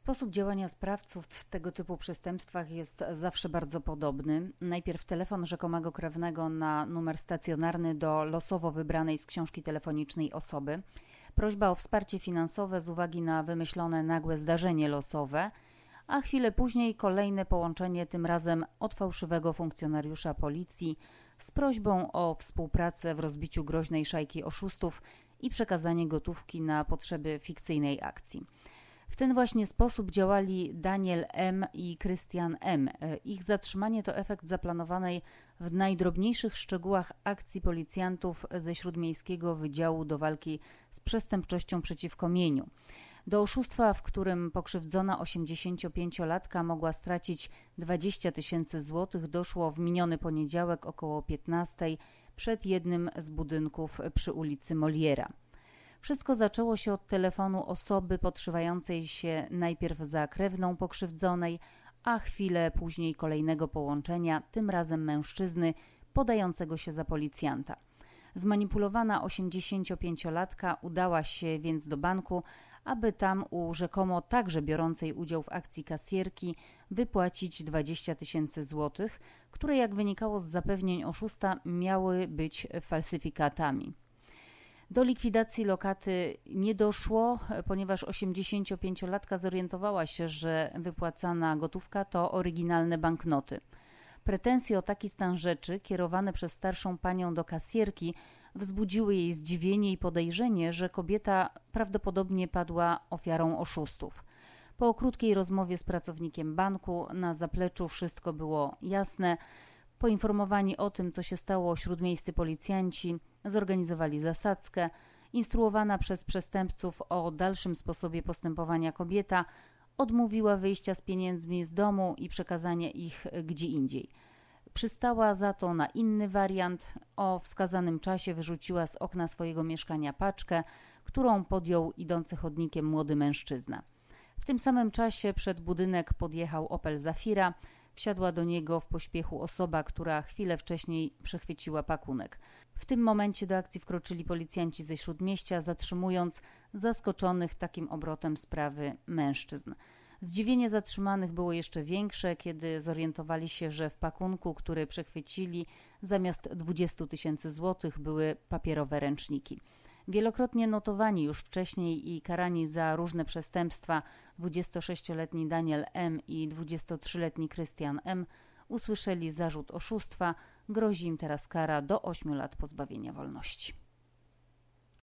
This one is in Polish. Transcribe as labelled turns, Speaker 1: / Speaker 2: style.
Speaker 1: Sposób działania sprawców w tego typu przestępstwach jest zawsze bardzo podobny. Najpierw telefon rzekomego krewnego na numer stacjonarny do losowo wybranej z książki telefonicznej osoby, prośba o wsparcie finansowe z uwagi na wymyślone nagłe zdarzenie losowe, a chwilę później kolejne połączenie, tym razem od fałszywego funkcjonariusza policji z prośbą o współpracę w rozbiciu groźnej szajki oszustów i przekazanie gotówki na potrzeby fikcyjnej akcji. W ten właśnie sposób działali Daniel M. i Christian M. Ich zatrzymanie to efekt zaplanowanej w najdrobniejszych szczegółach akcji policjantów ze Śródmiejskiego Wydziału do Walki z Przestępczością przeciwko Mieniu. Do oszustwa, w którym pokrzywdzona 85-latka mogła stracić 20 000 złotych, doszło w miniony poniedziałek około 15:00 przed jednym z budynków przy ulicy Moliera. Wszystko zaczęło się od telefonu osoby podszywającej się najpierw za krewną pokrzywdzonej, a chwilę później kolejnego połączenia, tym razem mężczyzny podającego się za policjanta. Zmanipulowana 85-latka udała się więc do banku, aby tam u rzekomo także biorącej udział w akcji kasjerki wypłacić 20 000 złotych, które, jak wynikało z zapewnień oszusta, miały być falsyfikatami. Do likwidacji lokaty nie doszło, ponieważ 85-latka zorientowała się, że wypłacana gotówka to oryginalne banknoty. Pretensje o taki stan rzeczy kierowane przez starszą panią do kasjerki wzbudziły jej zdziwienie i podejrzenie, że kobieta prawdopodobnie padła ofiarą oszustów. Po krótkiej rozmowie z pracownikiem banku na zapleczu wszystko było jasne. Poinformowani o tym, co się stało, śródmiejscy policjanci zorganizowali zasadzkę. Instruowana przez przestępców o dalszym sposobie postępowania kobieta odmówiła wyjścia z pieniędzmi z domu i przekazania ich gdzie indziej. Przystała za to na inny wariant. O wskazanym czasie wyrzuciła z okna swojego mieszkania paczkę, którą podjął idący chodnikiem młody mężczyzna. W tym samym czasie przed budynek podjechał Opel Zafira. Wsiadła do niego w pośpiechu osoba, która chwilę wcześniej przechwyciła pakunek. W tym momencie do akcji wkroczyli policjanci ze Śródmieścia, zatrzymując zaskoczonych takim obrotem sprawy mężczyzn. Zdziwienie zatrzymanych było jeszcze większe, kiedy zorientowali się, że w pakunku, który przechwycili, zamiast 20 000 złotych były papierowe ręczniki. Wielokrotnie notowani już wcześniej i karani za różne przestępstwa 26-letni Daniel M. i 23-letni Christian M. usłyszeli zarzut oszustwa. Grozi im teraz kara do 8 lat pozbawienia wolności.